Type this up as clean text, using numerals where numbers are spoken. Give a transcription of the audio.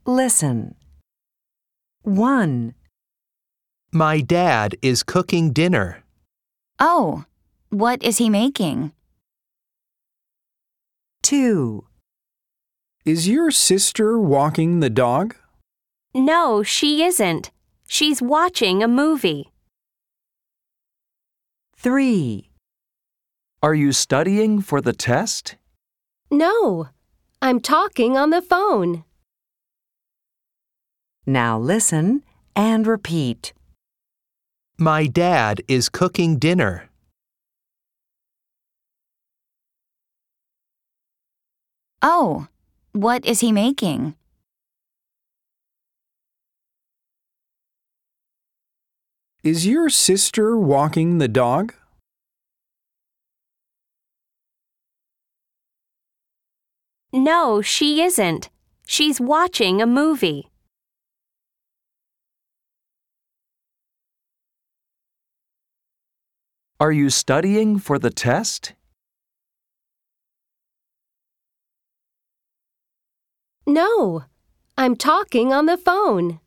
Listen. 1, My dad is cooking dinner. Oh, what is he making? 2, Is your sister walking the dog? No, she isn't. She's watching a movie. 3, Are you studying for the test? No, I'm talking on the phone. Now listen and repeat. My dad is cooking dinner. Oh, what is he making? Is your sister walking the dog? No, she isn't. She's watching a movie. Are you studying for the test? No, I'm talking on the phone.